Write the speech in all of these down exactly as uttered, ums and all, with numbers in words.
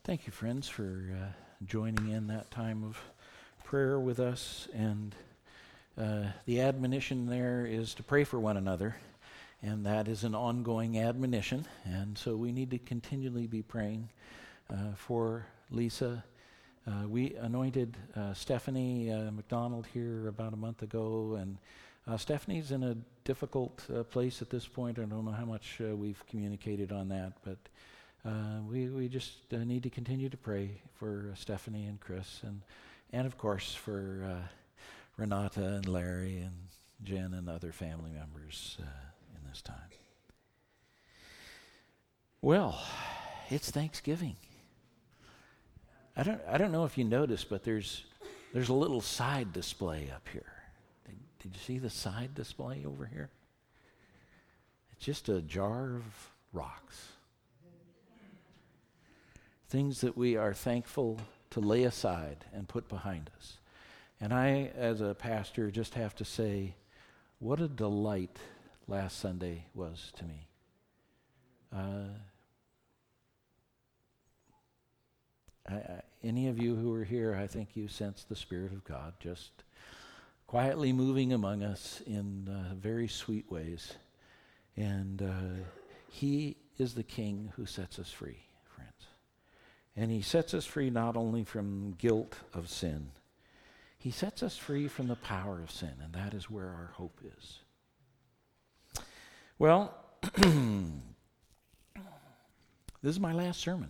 Thank you, friends, for uh, joining in that time of prayer with us. And uh, the admonition there is to pray for one another, and that is an ongoing admonition. And so we need to continually be praying uh, for Lisa. Uh, we anointed uh, Stephanie uh, McDonald here about a month ago, and uh, Stephanie's in a difficult uh, place at this point. I don't know how much uh, we've communicated on that, but Uh, we, we just uh, need to continue to pray for uh, Stephanie and Chris, and, and of course for uh, Renata and Larry and Jen and other family members uh, in this time. Well, it's Thanksgiving. I don't I don't know if you noticed, but there's there's a little side display up here. Did, did you see the side display over here? It's just a jar of rocks. Things that we are thankful to lay aside and put behind us. And I, as a pastor, just have to say, what a delight last Sunday was to me. Uh, I, I, any of you who were here, I think you sensed the Spirit of God just quietly moving among us in uh, very sweet ways. And uh, He is the King who sets us free. And He sets us free not only from guilt of sin, He sets us free from the power of sin, and that is where our hope is. Well, this is my last sermon.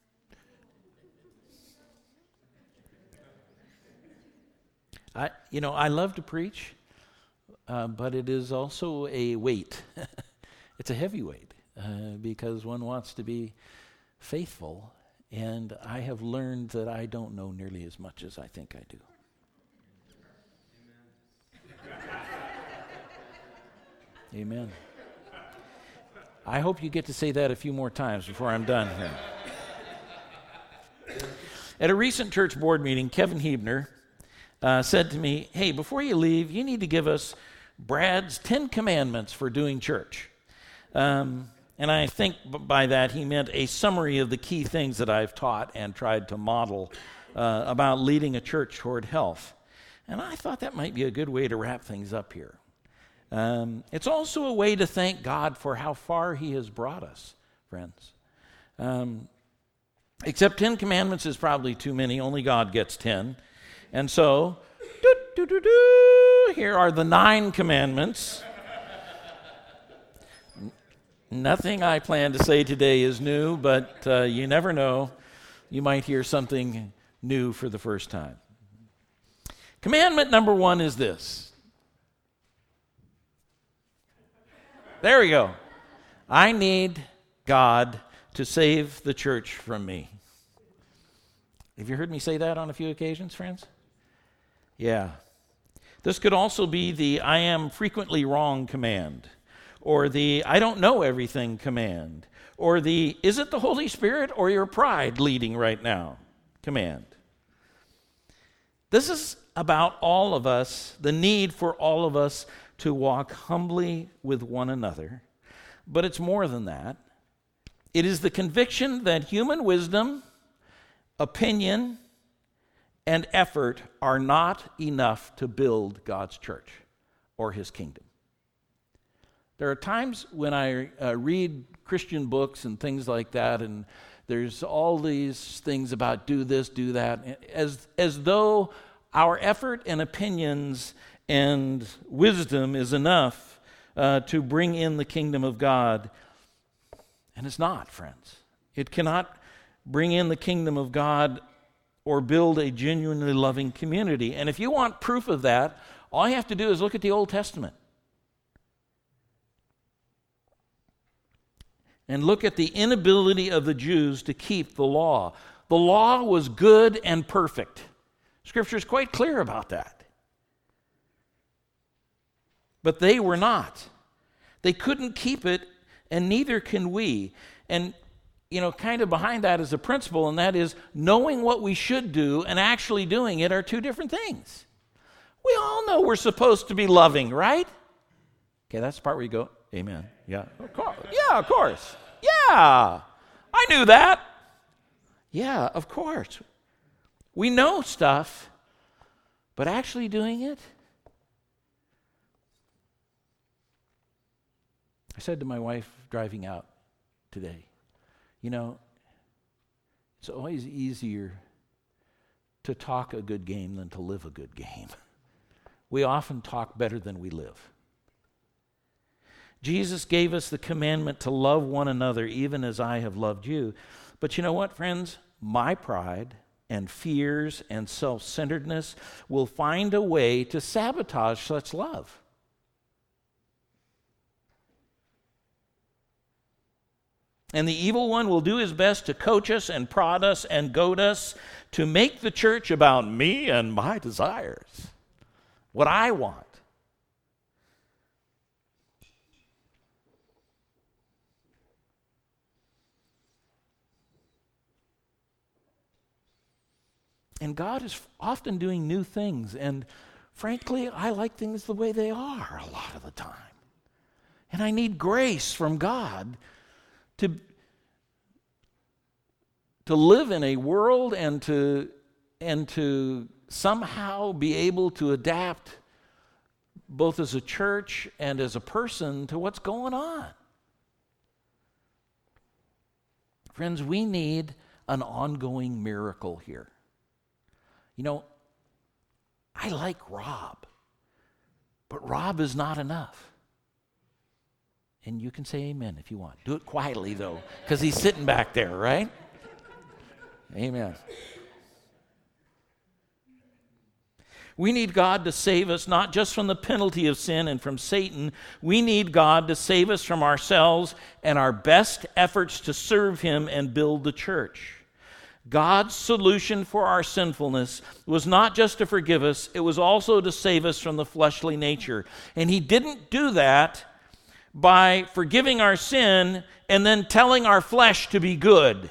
I, you know, I love to preach, uh, but it is also a weight. It's a heavy weight, uh, because one wants to be faithful. And I have learned that I don't know nearly as much as I think I do. Amen. Amen. I hope you get to say that a few more times before I'm done here. At a recent church board meeting, Kevin Hebner uh, said to me, hey, before you leave, you need to give us Brad's Ten Commandments for doing church. Um And I think by that he meant a summary of the key things that I've taught and tried to model uh, about leading a church toward health. And I thought that might be a good way to wrap things up here. Um, it's also a way to thank God for how far He has brought us, friends. Um, except Ten Commandments is probably too many. Only God gets ten. And so, doo, doo, doo, doo, here are the nine commandments. Nothing I plan to say today is new, but uh, you never know. You might hear something new for the first time. Commandment number one is this. There we go. I need God to save the church from me. Have you heard me say that on a few occasions, friends? Yeah. This could also be the I am frequently wrong command, or the I don't know everything command, or the is it the Holy Spirit or your pride leading right now command. This is about all of us, the need for all of us to walk humbly with one another. But it's more than that. It is the conviction that human wisdom, opinion, and effort are not enough to build God's church or His kingdom. There are times when I uh, read Christian books and things like that, and there's all these things about do this, do that, as, as though our effort and opinions and wisdom is enough uh, to bring in the kingdom of God. And it's not, friends. It cannot bring in the kingdom of God or build a genuinely loving community. And if you want proof of that, all you have to do is look at the Old Testament. And look at the inability of the Jews to keep the law. The law was good and perfect. Scripture is quite clear about that. But they were not. They couldn't keep it, and neither can we. And, you know, kind of behind that is a principle, and that is knowing what we should do and actually doing it are two different things. We all know we're supposed to be loving, right? Okay, that's the part where you go, amen. Yeah, of course. Yeah, of course. Yeah, I knew that. Yeah, of course. We know stuff, but actually doing it? I said to my wife driving out today, you know, it's always easier to talk a good game than to live a good game. We often talk better than we live. Jesus gave us the commandment to love one another even as I have loved you. But you know what, friends? My pride and fears and self-centeredness will find a way to sabotage such love. And the evil one will do his best to coach us and prod us and goad us to make the church about me and my desires, what I want. And God is often doing new things, and frankly, I like things the way they are a lot of the time. And I need grace from God to, to live in a world and to, and to somehow be able to adapt both as a church and as a person to what's going on. Friends, we need an ongoing miracle here. You know, I like Rob, but Rob is not enough. And you can say amen if you want. Do it quietly, though, because he's sitting back there, right? Amen. We need God to save us not just from the penalty of sin and from Satan. We need God to save us from ourselves and our best efforts to serve Him and build the church. God's solution for our sinfulness was not just to forgive us, it was also to save us from the fleshly nature. And He didn't do that by forgiving our sin and then telling our flesh to be good.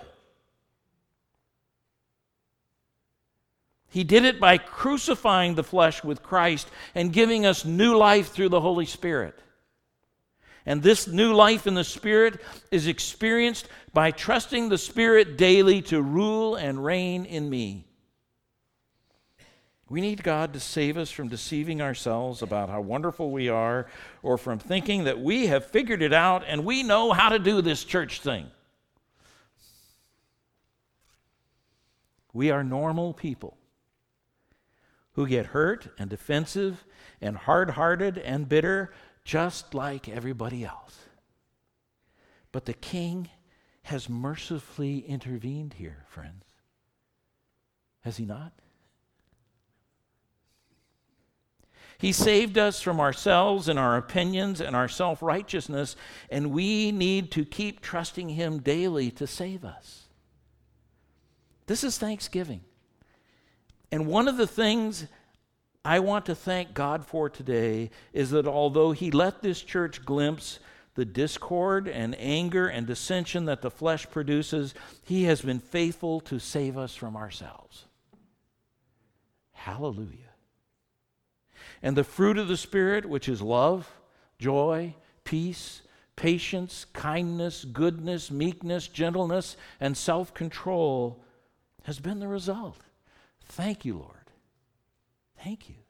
He did it by crucifying the flesh with Christ and giving us new life through the Holy Spirit. And this new life in the Spirit is experienced by trusting the Spirit daily to rule and reign in me. We need God to save us from deceiving ourselves about how wonderful we are, or from thinking that we have figured it out and we know how to do this church thing. We are normal people who get hurt and defensive and hard-hearted and bitter just like everybody else. But the King has mercifully intervened here, friends. Has He not? He saved us from ourselves and our opinions and our self-righteousness, and we need to keep trusting Him daily to save us. This is Thanksgiving. And one of the things I want to thank God for today is that although He let this church glimpse the discord and anger and dissension that the flesh produces, He has been faithful to save us from ourselves. Hallelujah. And the fruit of the Spirit, which is love, joy, peace, patience, kindness, goodness, meekness, gentleness, and self-control, has been the result. Thank you, Lord. Thank you.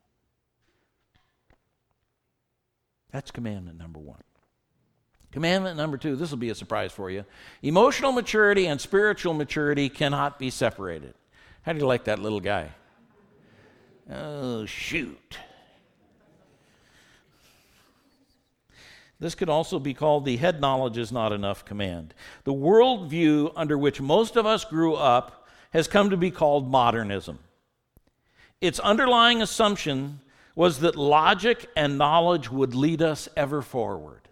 That's commandment number one. Commandment number two, this will be a surprise for you. Emotional maturity and spiritual maturity cannot be separated. How do you like that little guy? Oh, shoot. This could also be called the head knowledge is not enough command. The worldview under which most of us grew up has come to be called modernism. Its underlying assumption was that logic and knowledge would lead us ever forward.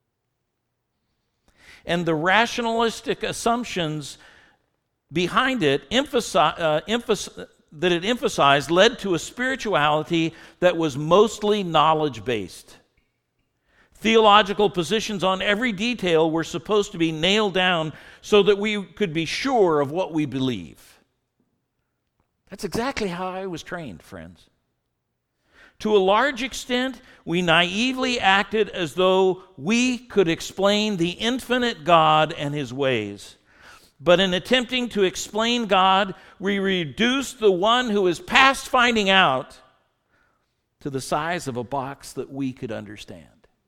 And the rationalistic assumptions behind it emphasize, uh, emphasis, that it emphasized led to a spirituality that was mostly knowledge-based. Theological positions on every detail were supposed to be nailed down so that we could be sure of what we believe. That's exactly how I was trained, friends. To a large extent, we naively acted as though we could explain the infinite God and His ways. But in attempting to explain God, we reduce the one who is past finding out to the size of a box that we could understand.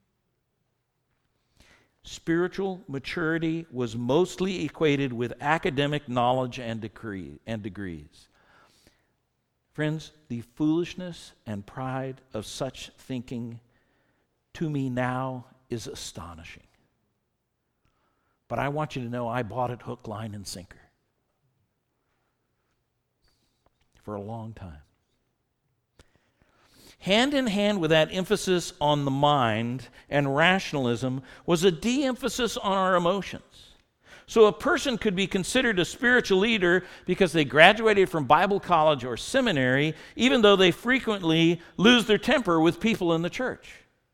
Spiritual maturity was mostly equated with academic knowledge and decree and degrees. Friends, the foolishness and pride of such thinking to me now is astonishing. But I want you to know I bought it hook, line, and sinker for a long time. Hand in hand with that emphasis on the mind and rationalism was a de-emphasis on our emotions. So a person could be considered a spiritual leader because they graduated from Bible college or seminary, even though they frequently lose their temper with people in the church.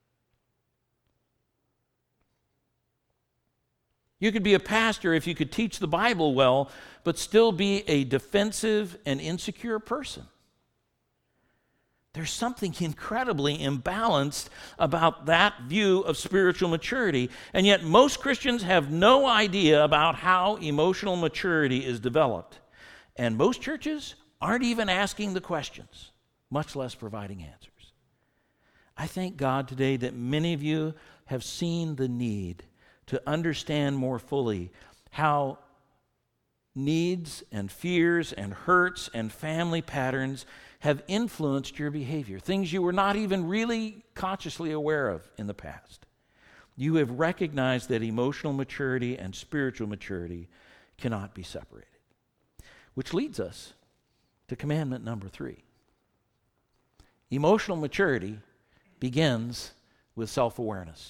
You could be a pastor if you could teach the Bible well, but still be a defensive and insecure person. There's something incredibly imbalanced about that view of spiritual maturity, and yet most Christians have no idea about how emotional maturity is developed. And most churches aren't even asking the questions, much less providing answers. I thank God today that many of you have seen the need to understand more fully how needs and fears and hurts and family patterns have influenced your behavior, things you were not even really consciously aware of in the past. You have recognized that emotional maturity and spiritual maturity cannot be separated. Which leads us to commandment number three. Emotional maturity begins with self-awareness.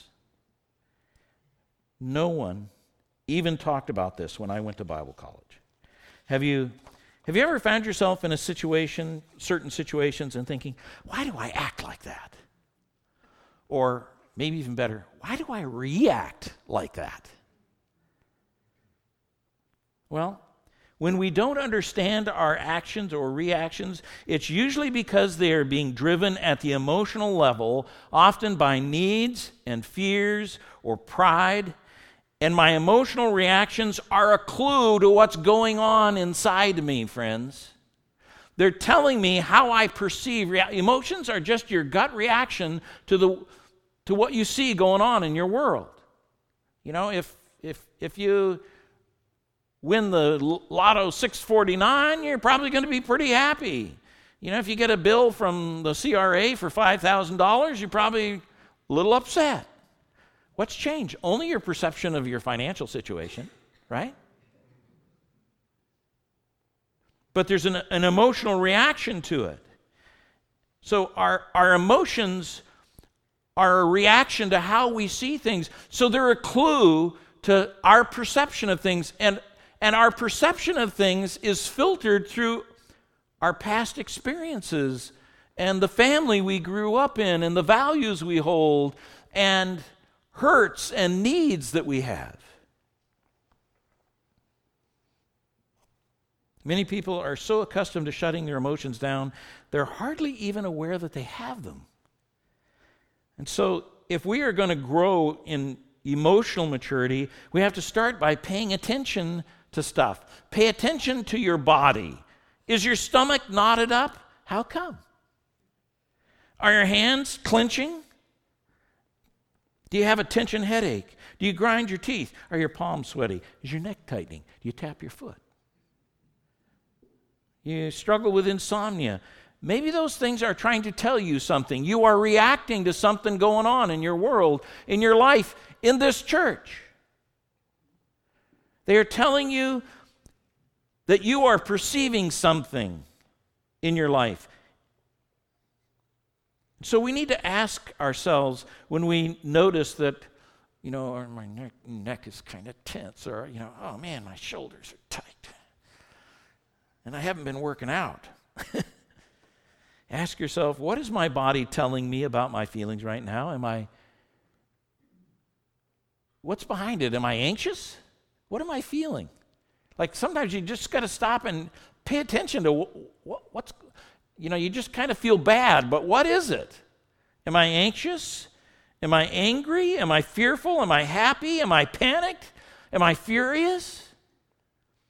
No one even talked about this when I went to Bible college. Have you have you ever found yourself in a situation, certain situations, and thinking, why do I act like that? Or maybe even better, why do I react like that? Well, when we don't understand our actions or reactions, it's usually because they are being driven at the emotional level, often by needs and fears or pride. And my emotional reactions are a clue to what's going on inside me, friends. They're telling me how I perceive. Rea- Emotions are just your gut reaction to the to what you see going on in your world. You know, if if if you win the Lotto six forty-nine, you're probably going to be pretty happy. You know, if you get a bill from the C R A for five thousand dollars, you're probably a little upset. What's changed? Only your perception of your financial situation, right? But there's an, an emotional reaction to it. So our, our emotions are a reaction to how we see things. So they're a clue to our perception of things. And, and our perception of things is filtered through our past experiences and the family we grew up in and the values we hold and hurts and needs that we have. Many people are so accustomed to shutting their emotions down, they're hardly even aware that they have them. And so, if we are going to grow in emotional maturity, we have to start by paying attention to stuff. Pay attention to your body. Is your stomach knotted up? How come? Are your hands clenching? Do you have a tension headache? Do you grind your teeth? Are your palms sweaty? Is your neck tightening? Do you tap your foot? You struggle with insomnia. Maybe those things are trying to tell you something. You are reacting to something going on in your world, in your life, in this church. They are telling you that you are perceiving something in your life. So we need to ask ourselves when we notice that, you know, or my neck, neck is kind of tense, or, you know, oh man, my shoulders are tight. And I haven't been working out. Ask yourself, what is my body telling me about my feelings right now? Am I, what's behind it? Am I anxious? What am I feeling? Like sometimes you just got to stop and pay attention to what, what's, you know, you just kind of feel bad, but what is it? Am I anxious? Am I angry? Am I fearful? Am I happy? Am I panicked? Am I furious?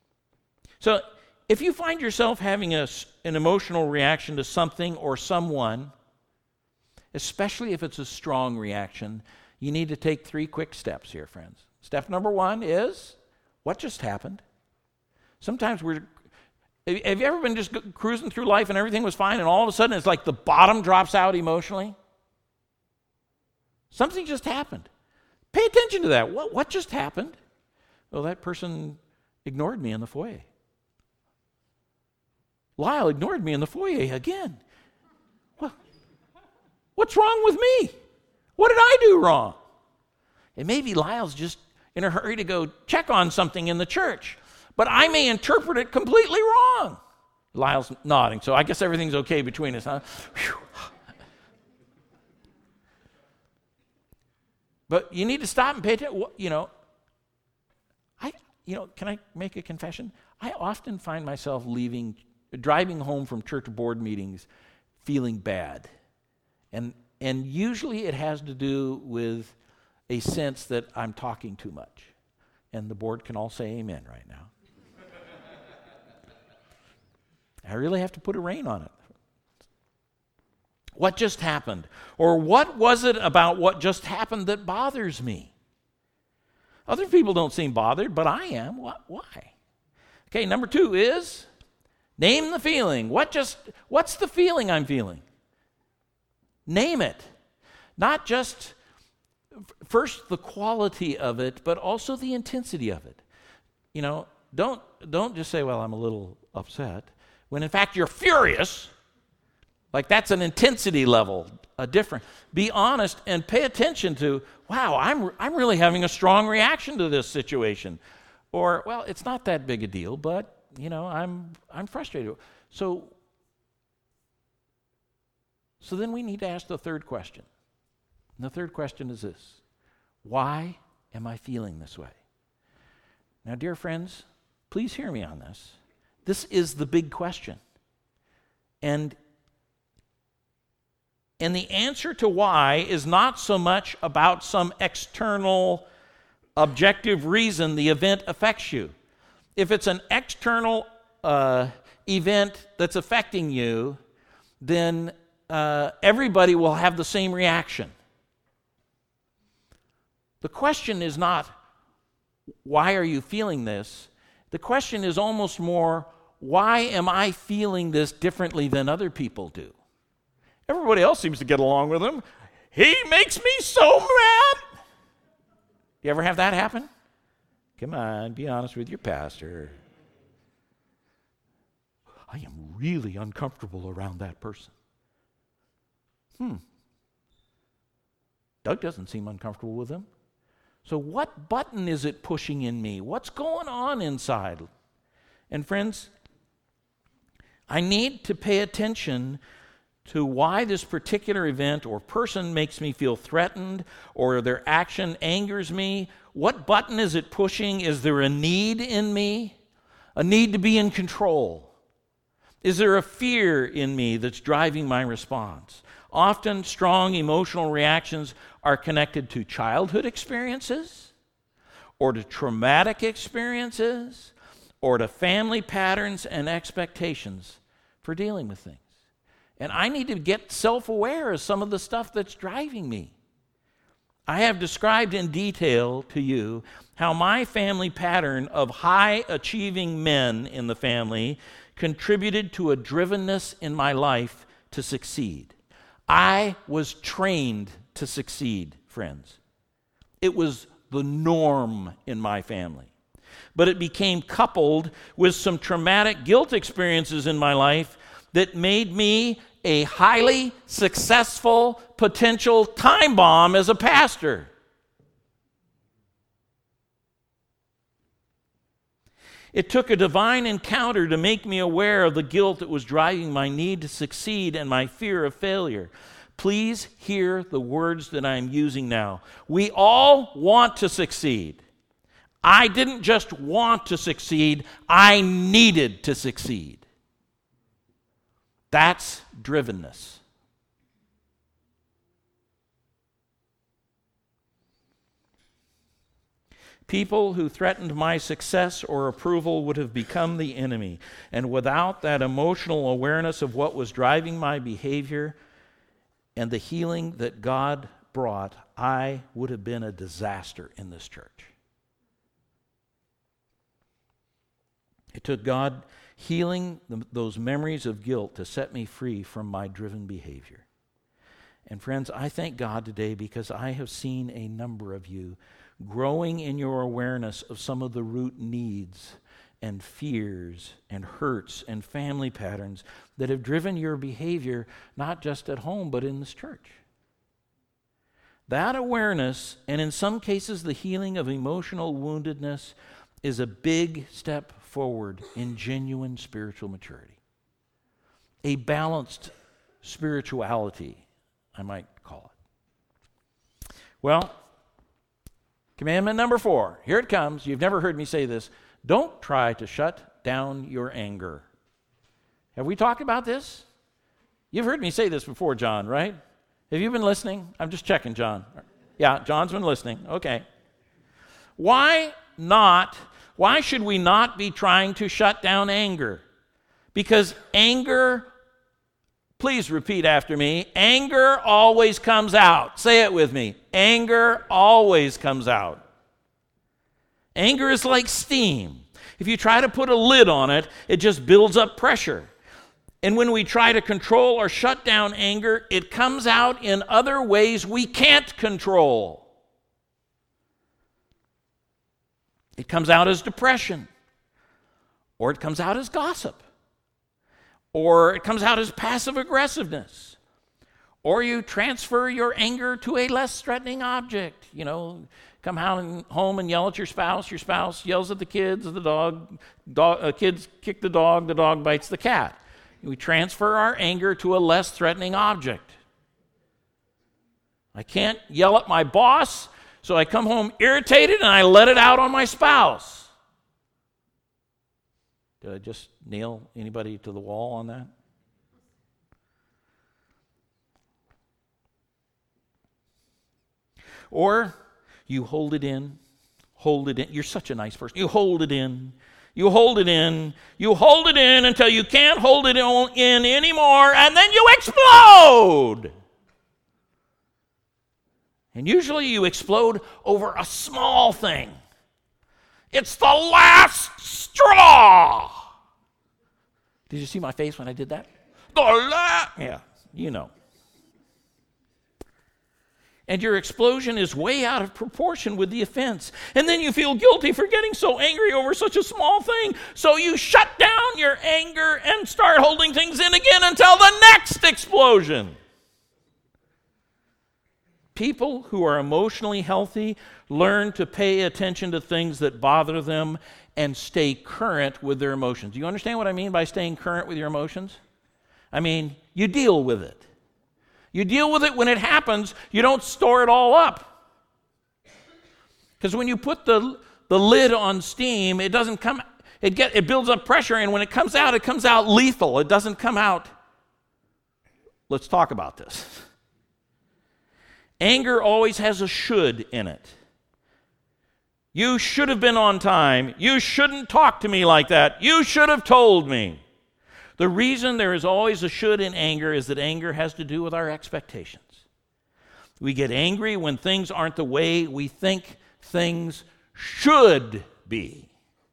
So if you find yourself having a, an emotional reaction to something or someone, especially if it's a strong reaction, you need to take three quick steps here, friends. Step number one is, what just happened? Sometimes we're, have you ever been just cruising through life and everything was fine and all of a sudden it's like the bottom drops out emotionally? Something just happened. Pay attention to that. What, what just happened? Well, that person ignored me in the foyer. Lyle ignored me in the foyer again. Well, what's wrong with me? What did I do wrong? And maybe Lyle's just in a hurry to go check on something in the church, but I may interpret it completely wrong. Lyle's nodding, so I guess everything's okay between us, huh? Whew. But you need to stop and pay attention. You know, I, you know, can I make a confession? I often find myself leaving, driving home from church board meetings feeling bad. And and usually it has to do with a sense that I'm talking too much. And the board can all say amen right now. I really have to put a rein on it. What just happened? Or what was it about what just happened that bothers me? Other people don't seem bothered, but I am. What, why? Okay, number two is name the feeling. What just, what's the feeling I'm feeling? Name it. Not just first the quality of it, but also the intensity of it. You know, don't don't just say, well, I'm a little upset, when in fact you're furious. Like that's an intensity level, a different. Be honest and pay attention to, wow, I'm I'm really having a strong reaction to this situation. Or, well, it's not that big a deal, but you know, I'm I'm frustrated. So So then we need to ask the third question. And the third question is this: why am I feeling this way? Now, dear friends, please hear me on this. This is the big question. And, and the answer to why is not so much about some external, objective reason the event affects you. If it's an external uh, event that's affecting you, then uh, everybody will have the same reaction. The question is not, why are you feeling this? The question is almost more, why am I feeling this differently than other people do? Everybody else seems to get along with him. He makes me so mad. You ever have that happen? Come on, be honest with your pastor. I am really uncomfortable around that person. Hmm. Doug doesn't seem uncomfortable with him. So what button is it pushing in me? What's going on inside? And friends, I need to pay attention to why this particular event or person makes me feel threatened or their action angers me. What button is it pushing? Is there a need in me? A need to be in control? Is there a fear in me that's driving my response? Often strong emotional reactions are connected to childhood experiences or to traumatic experiences or to family patterns and expectations for dealing with things. And I need to get self-aware of some of the stuff that's driving me. I have described in detail to you how my family pattern of high-achieving men in the family contributed to a drivenness in my life to succeed. I was trained to succeed, friends. It was the norm in my family. But it became coupled with some traumatic guilt experiences in my life that made me a highly successful potential time bomb as a pastor. It took a divine encounter to make me aware of the guilt that was driving my need to succeed and my fear of failure. Please hear the words that I'm using now. We all want to succeed. I didn't just want to succeed, I needed to succeed. That's drivenness. People who threatened my success or approval would have become the enemy. And without that emotional awareness of what was driving my behavior and the healing that God brought, I would have been a disaster in this church. It took God healing the, those memories of guilt to set me free from my driven behavior. And friends, I thank God today because I have seen a number of you growing in your awareness of some of the root needs and fears and hurts and family patterns that have driven your behavior not just at home but in this church. That awareness, and in some cases the healing of emotional woundedness, is a big step forward in genuine spiritual maturity. A balanced spirituality, I might call it. Well, commandment number four, here it comes. You've never heard me say this. Don't try to shut down your anger. Have we talked about this? You've heard me say this before, John, right? Have you been listening? I'm just checking, John. Yeah, John's been listening. Okay. Why not? Why should we not be trying to shut down anger? Because anger, please repeat after me, anger always comes out. Say it with me. Anger always comes out. Anger is like steam. If you try to put a lid on it, it just builds up pressure. And when we try to control or shut down anger, it comes out in other ways we can't control. It comes out as depression, or it comes out as gossip, or it comes out as passive aggressiveness, or you transfer your anger to a less threatening object. You know, come home and yell at your spouse, your spouse yells at the kids, the dog, dog uh, kids kick the dog, the dog bites the cat. We transfer our anger to a less threatening object. I can't yell at my boss, so I come home irritated and I let it out on my spouse. Did I just nail anybody to the wall on that? Or you hold it in, hold it in. You're such a nice person. You hold it in. You hold it in. You hold it in until you can't hold it in anymore, and then you explode. And usually you explode over a small thing. It's the last straw. Did you see my face when I did that? The last. Yeah, you know. And your explosion is way out of proportion with the offense. And then you feel guilty for getting so angry over such a small thing. So you shut down your anger and start holding things in again until the next explosion. People who are emotionally healthy learn to pay attention to things that bother them and stay current with their emotions. Do you understand what I mean by staying current with your emotions? I mean, you deal with it. You deal with it when it happens. You don't store it all up. Because when you put the, the lid on steam, it doesn't come, it get it builds up pressure, and when it comes out, it comes out lethal. It doesn't come out, let's talk about this. Anger always has a should in it. You should have been on time. You shouldn't talk to me like that. You should have told me. The reason there is always a should in anger is that anger has to do with our expectations. We get angry when things aren't the way we think things should be.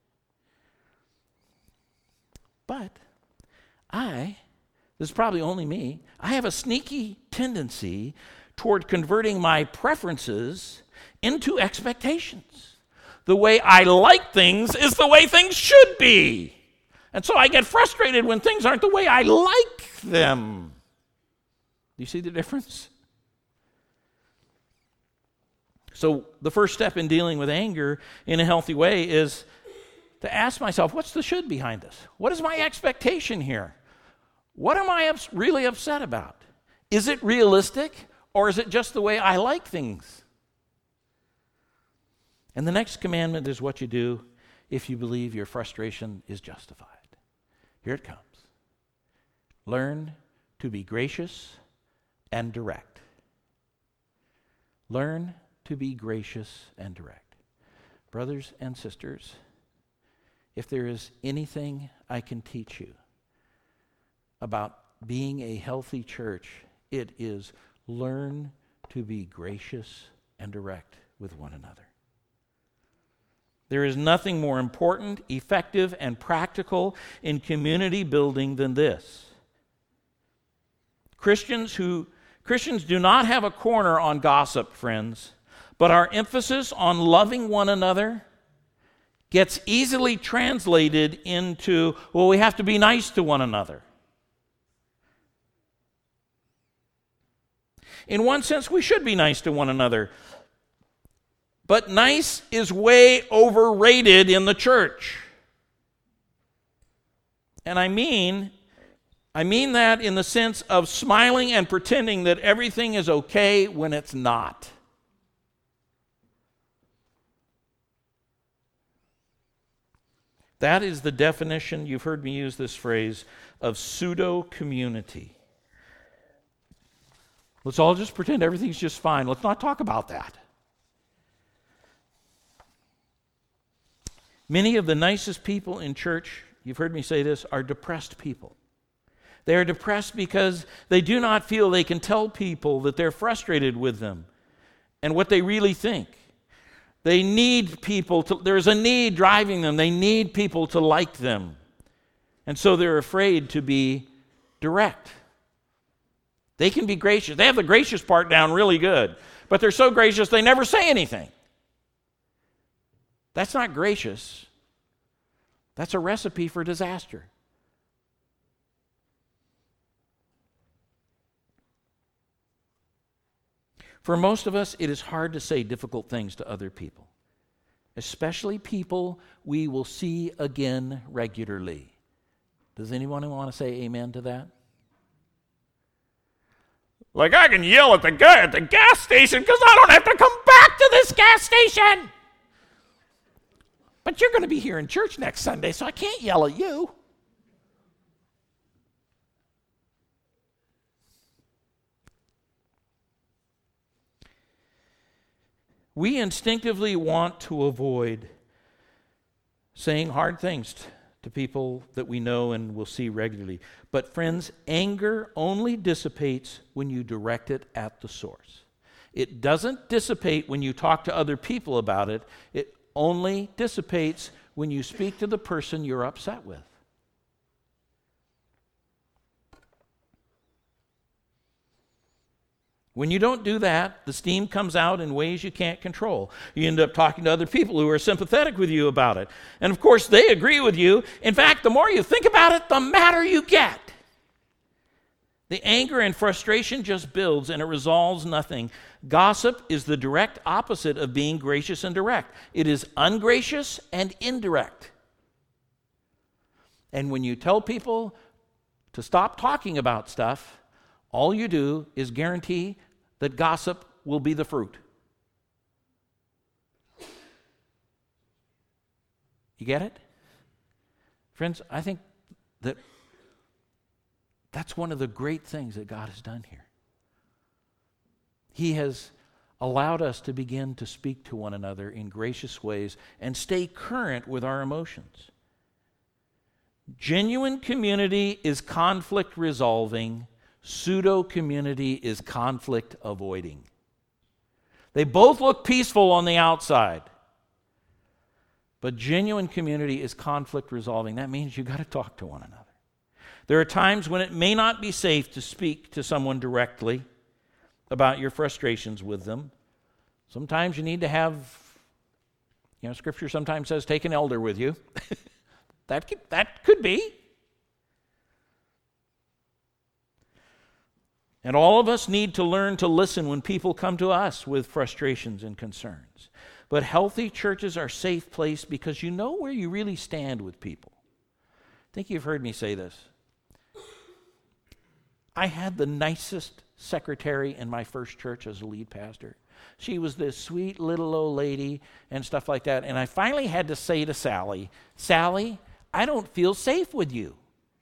But I, this is probably only me, I have a sneaky tendency toward converting my preferences into expectations. The way I like things is the way things should be. And so I get frustrated when things aren't the way I like them. Do you see the difference? So the first step in dealing with anger in a healthy way is to ask myself, what's the should behind this? What is my expectation here? What am I ups- really upset about? Is it realistic, or is it just the way I like things? And the next commandment is what you do if you believe your frustration is justified. Here it comes. Learn to be gracious and direct. Learn to be gracious and direct. Brothers and sisters, if there is anything I can teach you about being a healthy church, it is learn to be gracious and direct with one another. There is nothing more important, effective, and practical in community building than this. Christians who Christians do not have a corner on gossip, friends, but our emphasis on loving one another gets easily translated into, well, we have to be nice to one another. In one sense, we should be nice to one another. But nice is way overrated in the church. And I mean, I mean that in the sense of smiling and pretending that everything is okay when it's not. That is the definition, you've heard me use this phrase, of pseudo-community. Let's all just pretend everything's just fine. Let's not talk about that. Many of the nicest people in church, you've heard me say this, are depressed people. They are depressed because they do not feel they can tell people that they're frustrated with them and what they really think. They need people to, there's a need driving them. They need people to like them. And so they're afraid to be direct. They can be gracious. They have the gracious part down really good, but they're so gracious they never say anything. That's not gracious. That's a recipe for disaster. For most of us, it is hard to say difficult things to other people, especially people we will see again regularly. Does anyone want to say amen to that? Like, I can yell at the guy at the gas station because I don't have to come back to this gas station. But you're going to be here in church next Sunday, so I can't yell at you. We instinctively want to avoid saying hard things to people that we know and will see regularly. But friends, anger only dissipates when you direct it at the source. It doesn't dissipate when you talk to other people about it. It only dissipates when you speak to the person you're upset with. When you don't do that, the steam comes out in ways you can't control. You end up talking to other people who are sympathetic with you about it. And of course, they agree with you. In fact, the more you think about it, the madder you get. The anger and frustration just builds and it resolves nothing. Gossip is the direct opposite of being gracious and direct. It is ungracious and indirect. And when you tell people to stop talking about stuff, all you do is guarantee that gossip will be the fruit. You get it? Friends, I think that that's one of the great things that God has done here. He has allowed us to begin to speak to one another in gracious ways and stay current with our emotions. Genuine community is conflict resolving. Pseudo-community is conflict avoiding. They both look peaceful on the outside. But genuine community is conflict resolving. That means you've got to talk to one another. There are times when it may not be safe to speak to someone directly about your frustrations with them. Sometimes you need to have, you know, Scripture sometimes says take an elder with you. that could, that could be. And all of us need to learn to listen when people come to us with frustrations and concerns. But healthy churches are a safe place because you know where you really stand with people. I think you've heard me say this. I had the nicest secretary in my first church as a lead pastor. She was this sweet little old lady and stuff like that. And I finally had to say to Sally, Sally, I don't feel safe with you.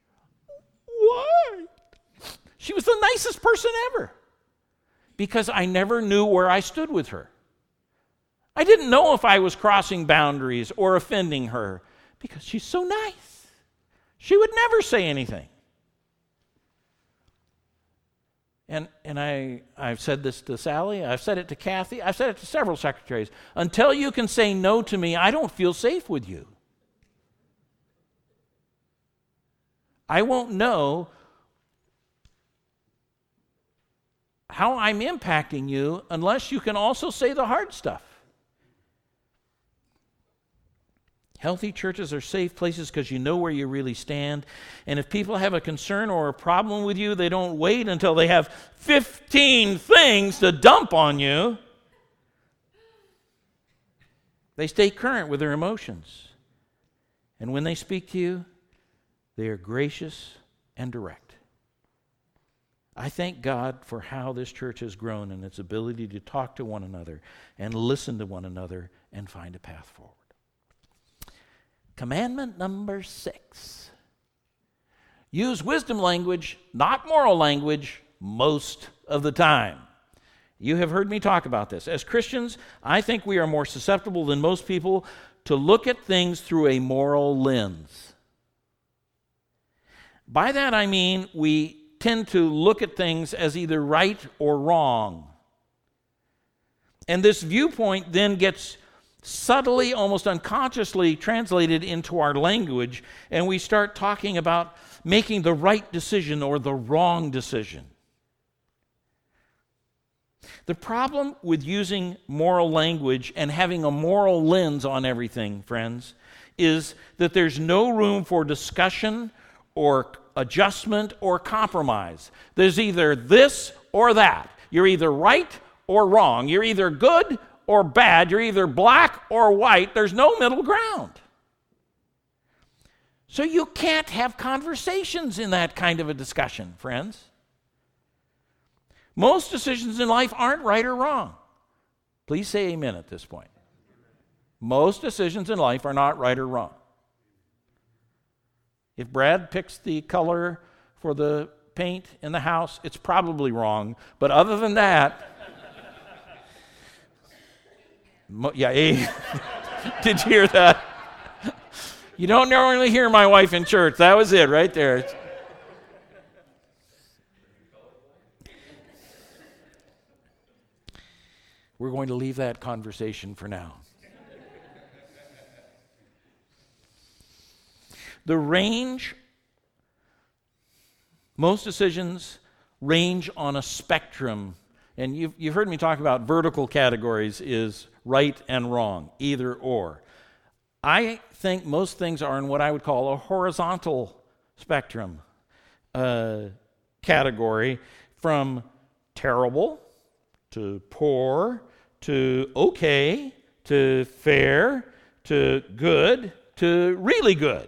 Why? She was the nicest person ever because I never knew where I stood with her. I didn't know if I was crossing boundaries or offending her because she's so nice. She would never say anything. And and I, I've said this to Sally, I've said it to Kathy, I've said it to several secretaries. Until you can say no to me, I don't feel safe with you. I won't know how I'm impacting you unless you can also say the hard stuff. Healthy churches are safe places because you know where you really stand. And if people have a concern or a problem with you, they don't wait until they have fifteen things to dump on you. They stay current with their emotions. And when they speak to you, they are gracious and direct. I thank God for how this church has grown and its ability to talk to one another and listen to one another and find a path forward. Commandment number six. Use wisdom language, not moral language, most of the time. You have heard me talk about this. As Christians, I think we are more susceptible than most people to look at things through a moral lens. By that I mean we tend to look at things as either right or wrong. And this viewpoint then gets subtly, almost unconsciously translated into our language, and we start talking about making the right decision or the wrong decision. The problem with using moral language and having a moral lens on everything, friends, is that there's no room for discussion or adjustment or compromise. There's either this or that. You're either right or wrong. You're either good or bad. You're either black or white. There's no middle ground. So you can't have conversations in that kind of a discussion, friends. Most decisions in life aren't right or wrong. Please say amen at this point. Most decisions in life are not right or wrong. If Brad picks the color for the paint in the house, it's probably wrong. But other than that, mo- yeah, eh, did you hear that? You don't normally hear my wife in church. That was it right there. We're going to leave that conversation for now. The range, most decisions range on a spectrum. And you've, you've heard me talk about vertical categories is right and wrong, either or. I think most things are in what I would call a horizontal spectrum uh, category, from terrible to poor to okay to fair to good to really good.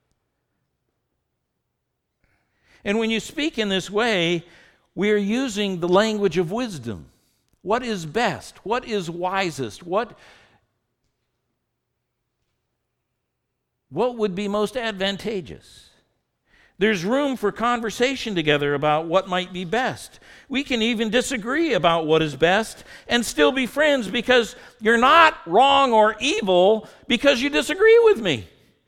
And when you speak in this way, we are using the language of wisdom. What is best? What is wisest? What, what would be most advantageous? There's room for conversation together about what might be best. We can even disagree about what is best and still be friends, because you're not wrong or evil because you disagree with me.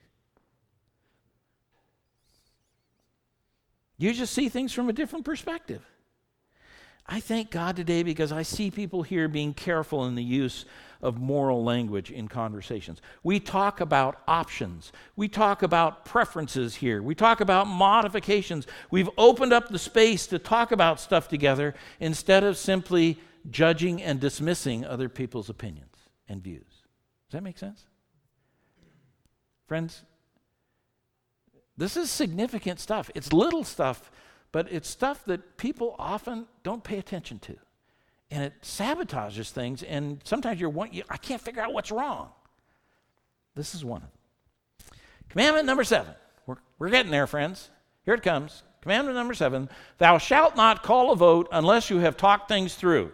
You just see things from a different perspective. I thank God today because I see people here being careful in the use of moral language in conversations. We talk about options. We talk about preferences here. We talk about modifications. We've opened up the space to talk about stuff together instead of simply judging and dismissing other people's opinions and views. Does that make sense? Friends, this is significant stuff. It's little stuff, but it's stuff that people often don't pay attention to. And it sabotages things, and sometimes you're one, you, I can't figure out what's wrong. This is one of them. Commandment number seven. We're, we're getting there, friends. Here it comes. Commandment number seven. Thou shalt not call a vote unless you have talked things through.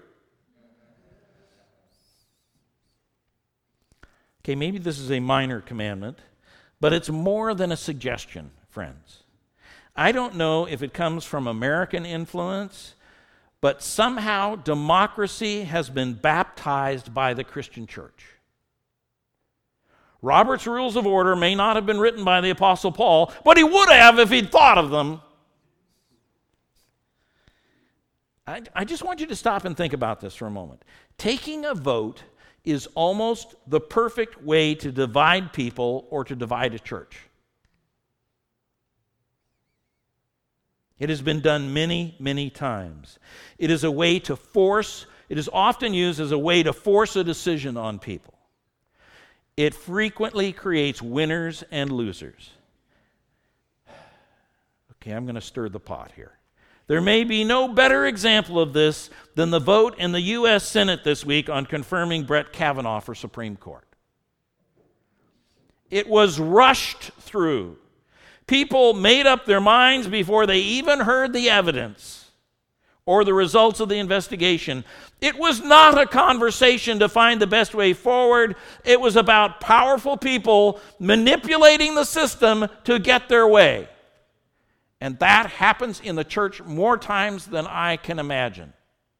Okay, maybe this is a minor commandment, but it's more than a suggestion, friends. I don't know if it comes from American influence, but somehow democracy has been baptized by the Christian church. Robert's Rules of Order may not have been written by the Apostle Paul, but he would have if he'd thought of them. I, I just want you to stop and think about this for a moment. Taking a vote is almost the perfect way to divide people or to divide a church. It has been done many, many times. It is a way to force, it is often used as a way to force a decision on people. It frequently creates winners and losers. Okay, I'm going to stir the pot here. There may be no better example of this than the vote in the U S Senate this week on confirming Brett Kavanaugh for Supreme Court. It was rushed through. People made up their minds before they even heard the evidence or the results of the investigation. It was not a conversation to find the best way forward. It was about powerful people manipulating the system to get their way. And that happens in the church more times than I can imagine.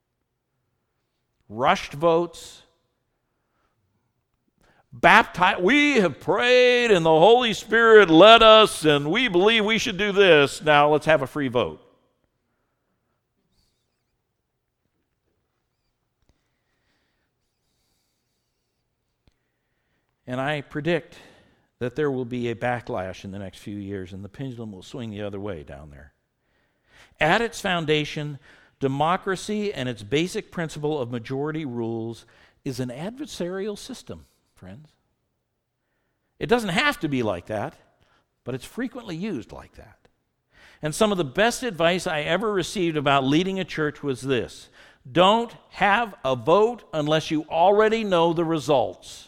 Rushed votes. Baptized. We have prayed and the Holy Spirit led us and we believe we should do this. Now let's have a free vote. And I predict that there will be a backlash in the next few years and the pendulum will swing the other way down there. At its foundation, democracy and its basic principle of majority rules is an adversarial system, friends. It doesn't have to be like that, but it's frequently used like that. And some of the best advice I ever received about leading a church was this: don't have a vote unless you already know the results.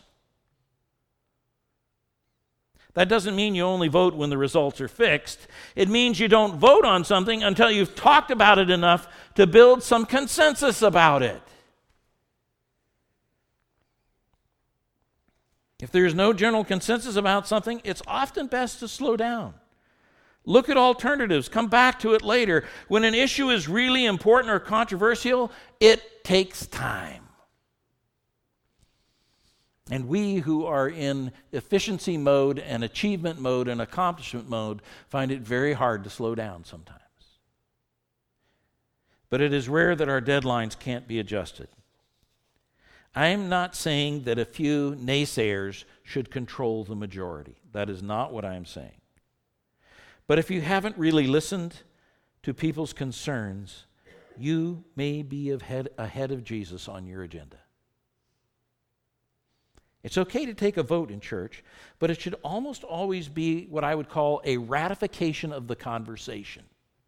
That doesn't mean you only vote when the results are fixed. It means you don't vote on something until you've talked about it enough to build some consensus about it. If there's no general consensus about something, it's often best to slow down. Look at alternatives. Come back to it later. When an issue is really important or controversial, it takes time. And we who are in efficiency mode and achievement mode and accomplishment mode find it very hard to slow down sometimes. But it is rare that our deadlines can't be adjusted. I am not saying that a few naysayers should control the majority. That is not what I am saying. But if you haven't really listened to people's concerns, you may be ahead, ahead of Jesus on your agenda. It's okay to take a vote in church, but it should almost always be what I would call a ratification of the conversation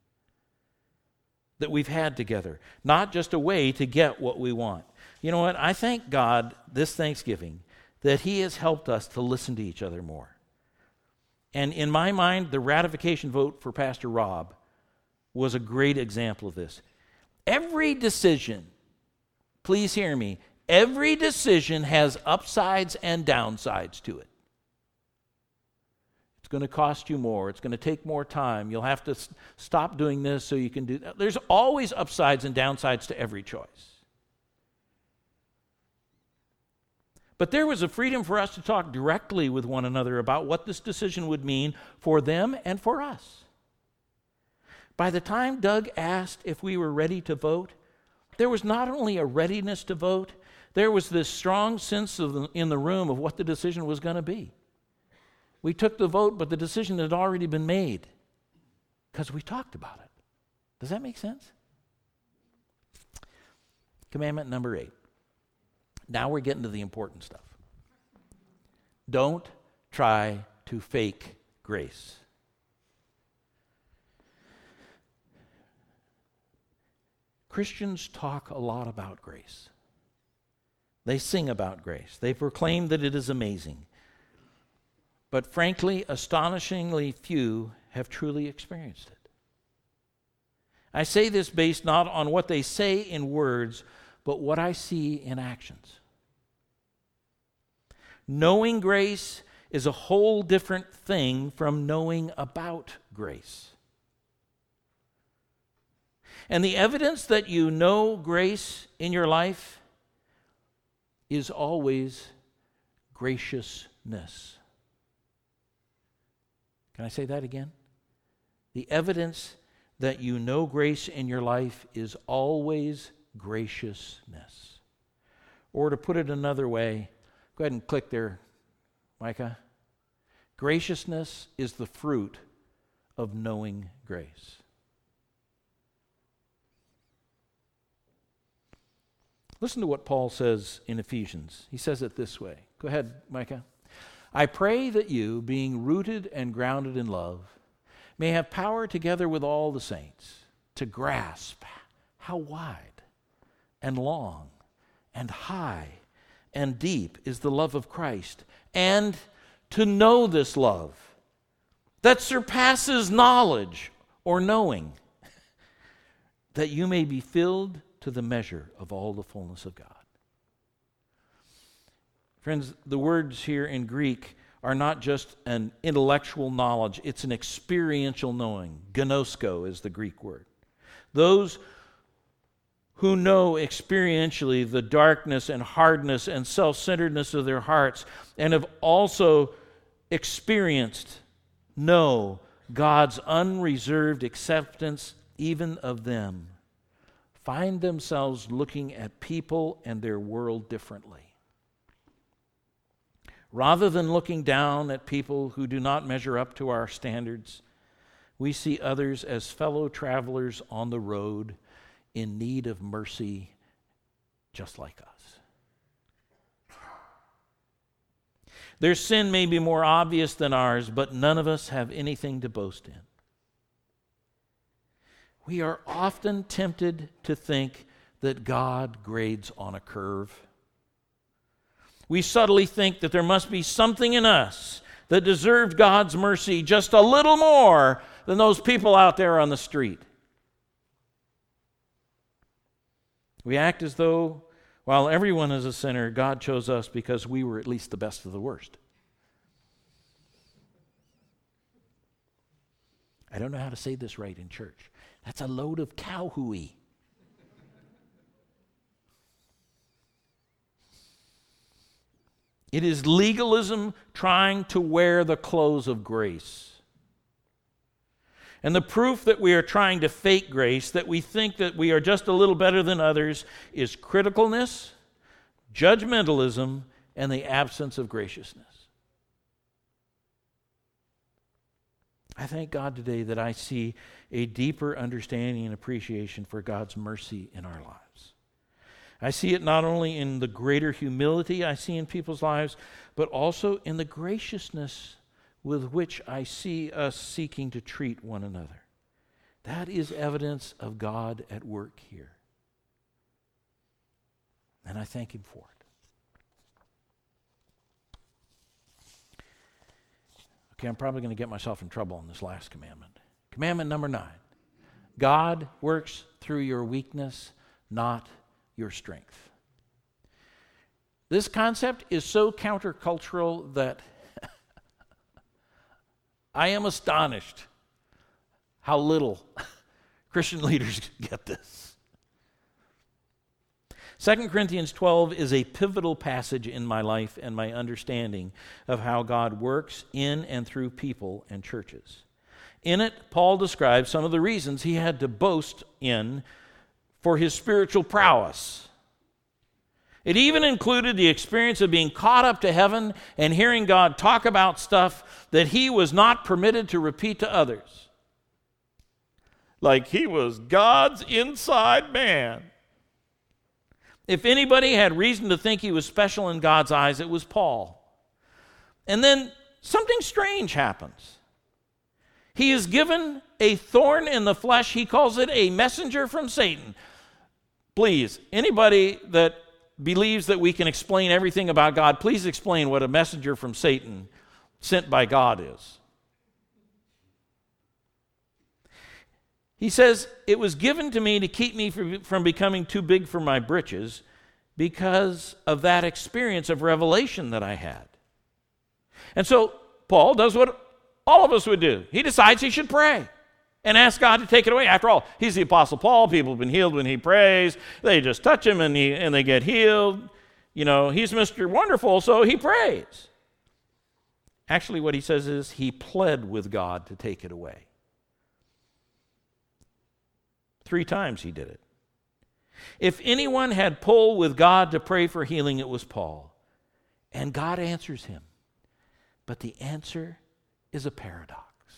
that we've had together, not just a way to get what we want. You know what? I thank God this Thanksgiving that He has helped us to listen to each other more. And in my mind, the ratification vote for Pastor Rob was a great example of this. Every decision, please hear me, every decision has upsides and downsides to it. It's going to cost you more. It's going to take more time. You'll have to s- stop doing this so you can do that. There's always upsides and downsides to every choice. But there was a freedom for us to talk directly with one another about what this decision would mean for them and for us. By the time Doug asked if we were ready to vote, there was not only a readiness to vote, there was this strong sense of the, in the room of what the decision was going to be. We took the vote, but the decision had already been made because we talked about it. Does that make sense? Commandment number eight. Now we're getting to the important stuff. Don't try to fake grace. Christians talk a lot about grace. They sing about grace. They proclaim that it is amazing. But frankly, astonishingly few have truly experienced it. I say this based not on what they say in words, but what I see in actions. Knowing grace is a whole different thing from knowing about grace. And the evidence that you know grace in your life is always graciousness. Can I say that again? The evidence that you know grace in your life is always graciousness. Or to put it another way, go ahead and click there, Micah. Graciousness is the fruit of knowing grace. Listen to what Paul says in Ephesians. He says it this way. Go ahead, Micah. I pray that you, being rooted and grounded in love, may have power together with all the saints to grasp how wide and long and high and deep is the love of Christ, and to know this love that surpasses knowledge or knowing, that you may be filled to the measure of all the fullness of God. Friends, the words here in Greek are not just an intellectual knowledge, it's an experiential knowing. Gnosko is the Greek word. Those who know experientially the darkness and hardness and self-centeredness of their hearts and have also experienced, know God's unreserved acceptance even of them, find themselves looking at people and their world differently. Rather than looking down at people who do not measure up to our standards, we see others as fellow travelers on the road in need of mercy just like us. Their sin may be more obvious than ours, but none of us have anything to boast in. We are often tempted to think that God grades on a curve. We subtly think that there must be something in us that deserved God's mercy just a little more than those people out there on the street. We act as though, while everyone is a sinner, God chose us because we were at least the best of the worst. I don't know how to say this right in church. That's a load of cow hooey. It is legalism trying to wear the clothes of grace. And the proof that we are trying to fake grace, that we think that we are just a little better than others, is criticalness, judgmentalism, and the absence of graciousness. I thank God today that I see a deeper understanding and appreciation for God's mercy in our lives. I see it not only in the greater humility I see in people's lives, but also in the graciousness with which I see us seeking to treat one another. That is evidence of God at work here. And I thank Him for it. Okay, I'm probably going to get myself in trouble on this last commandment. Commandment number nine. God works through your weakness, not your strength. This concept is so countercultural that I am astonished how little Christian leaders get this. Second Corinthians twelve is a pivotal passage in my life and my understanding of how God works in and through people and churches. In it, Paul describes some of the reasons he had to boast in for his spiritual prowess. It even included the experience of being caught up to heaven and hearing God talk about stuff that he was not permitted to repeat to others. Like he was God's inside man. If anybody had reason to think he was special in God's eyes, it was Paul. And then something strange happens. He is given a thorn in the flesh. He calls it a messenger from Satan. Please, anybody that believes that we can explain everything about God, please explain what a messenger from Satan sent by God is. He says, it was given to me to keep me from, from becoming too big for my britches because of that experience of revelation that I had. And so Paul does what all of us would do. He decides he should pray. and ask God to take it away. After all, he's the Apostle Paul. People have been healed when he prays. They just touch him and, he, and they get healed. You know, he's Mister Wonderful, so he prays. Actually, what he says is he pled with God to take it away. Three times he did it. If anyone had pull with God to pray for healing, it was Paul. And God answers him. But the answer is a paradox.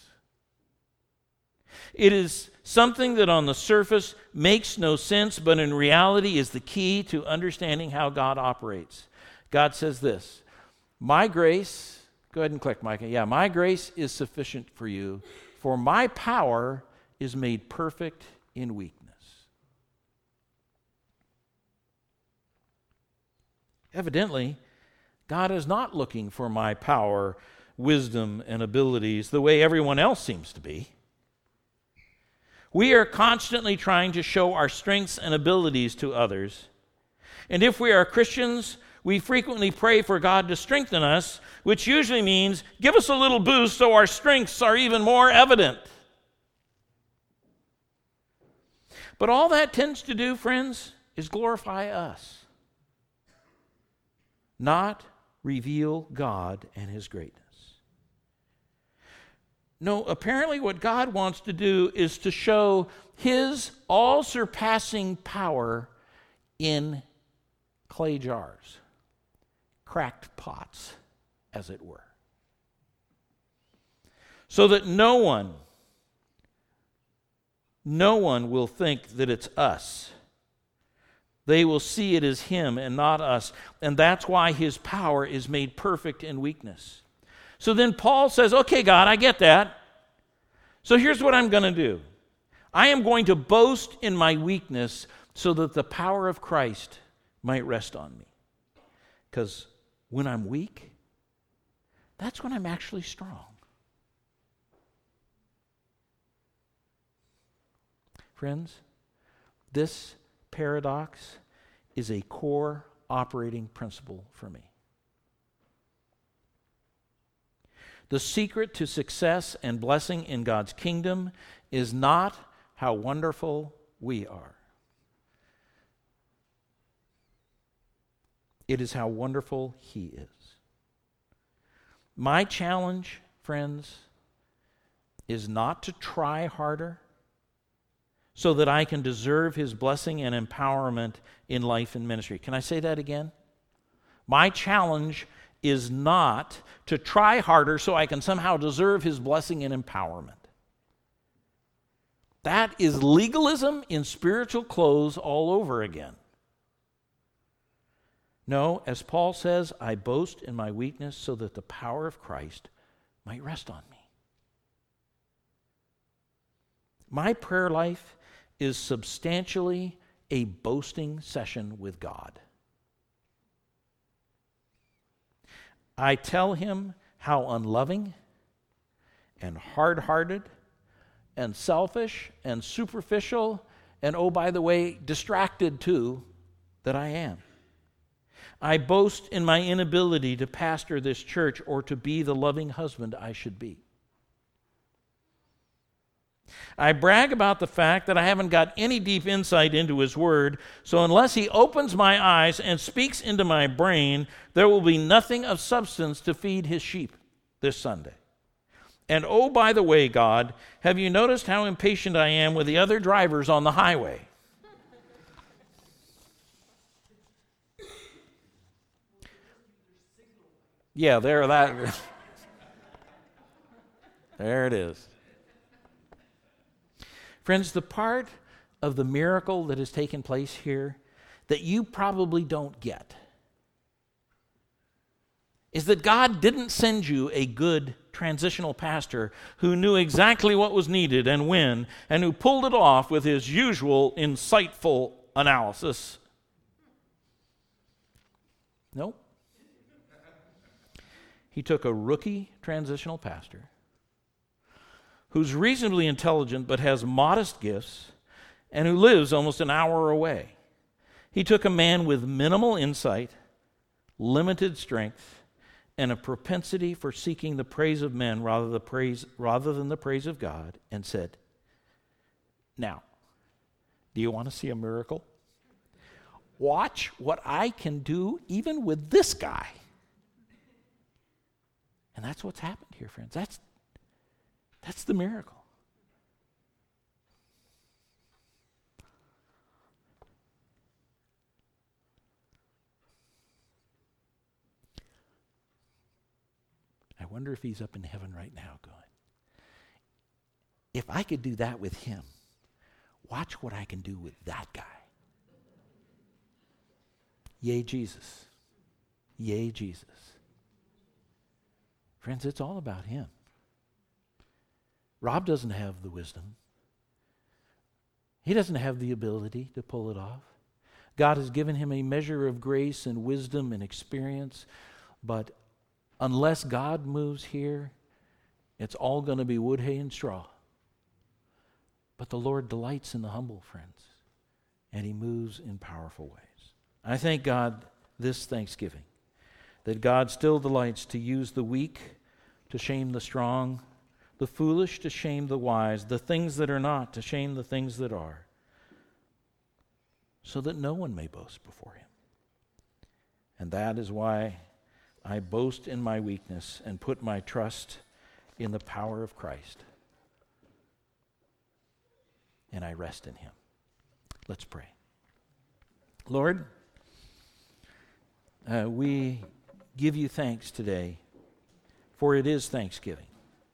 It is something that on the surface makes no sense, but in reality is the key to understanding how God operates. God says this, my grace, go ahead and click, Micah. Yeah, my grace is sufficient for you, for my power is made perfect in weakness. Evidently, God is not looking for my power, wisdom, and abilities the way everyone else seems to be. We are constantly trying to show our strengths and abilities to others. And if we are Christians, we frequently pray for God to strengthen us, which usually means give us a little boost so our strengths are even more evident. But all that tends to do, friends, is glorify us, not reveal God and his greatness. No, apparently what God wants to do is to show his all-surpassing power in clay jars, cracked pots, as it were, so that no one, no one will think that it's us. They will see it as him and not us, and that's why his power is made perfect in weakness. So then Paul says, okay, God, I get that. So here's what I'm going to do. I am going to boast in my weakness so that the power of Christ might rest on me. Because when I'm weak, that's when I'm actually strong. Friends, this paradox is a core operating principle for me. The secret to success and blessing in God's kingdom is not how wonderful we are. It is how wonderful he is. My challenge, friends, is not to try harder so that I can deserve his blessing and empowerment in life and ministry. Can I say that again? My challenge is not to try harder so I can somehow deserve his blessing and empowerment. That is legalism in spiritual clothes all over again. No, as Paul says, I boast in my weakness so that the power of Christ might rest on me. My prayer life is substantially a boasting session with God. I tell him how unloving and hard-hearted and selfish and superficial and, oh, by the way, distracted too, that I am. I boast in my inability to pastor this church or to be the loving husband I should be. I brag about the fact that I haven't got any deep insight into his word, so unless he opens my eyes and speaks into my brain, there will be nothing of substance to feed his sheep this Sunday. And oh, by the way, God, have you noticed how impatient I am with the other drivers on the highway? Yeah, there that. There it is. Friends, the part of the miracle that has taken place here that you probably don't get is that God didn't send you a good transitional pastor who knew exactly what was needed and when, and who pulled it off with his usual insightful analysis. Nope. He took a rookie transitional pastor who's reasonably intelligent but has modest gifts and who lives almost an hour away. He took a man with minimal insight, limited strength, and a propensity for seeking the praise of men rather, the praise, rather than the praise of God, and said, Now, do you want to see a miracle? Watch what I can do even with this guy. And that's what's happened here, friends. That's, that's the miracle. I wonder if he's up in heaven right now going, if I could do that with him, watch what I can do with that guy. Yay, Jesus. Yay, Jesus. Friends, it's all about him. Rob doesn't have the wisdom. He doesn't have the ability to pull it off. God has given him a measure of grace and wisdom and experience, but unless God moves here, it's all going to be wood, hay, and straw. But the Lord delights in the humble, friends, and he moves in powerful ways. I thank God this Thanksgiving that God still delights to use the weak to shame the strong, the foolish to shame the wise, the things that are not to shame the things that are, so that no one may boast before him. And that is why I boast in my weakness and put my trust in the power of Christ. And I rest in him. Let's pray. Lord, uh, we give you thanks today, for it is Thanksgiving.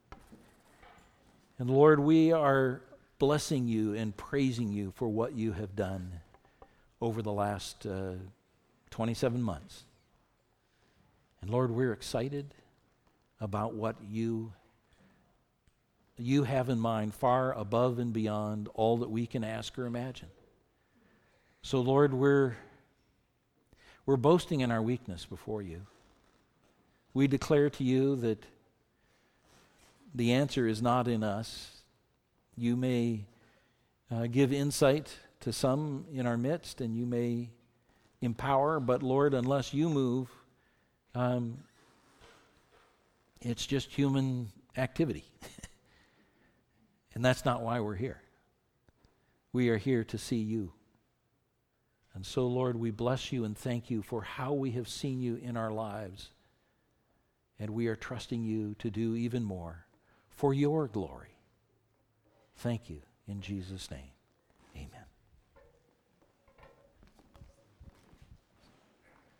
And Lord, we are blessing you and praising you for what you have done over the last uh, twenty-seven months. And Lord, we're excited about what you, you have in mind, far above and beyond all that we can ask or imagine. So Lord, we're, we're boasting in our weakness before you. We declare to you that the answer is not in us. You may uh, give insight to some in our midst, and you may empower, but Lord, unless you move, Um, it's just human activity. And that's not why we're here. We are here to see you. And so, Lord, we bless you and thank you for how we have seen you in our lives. And we are trusting you to do even more for your glory. Thank you in Jesus' name.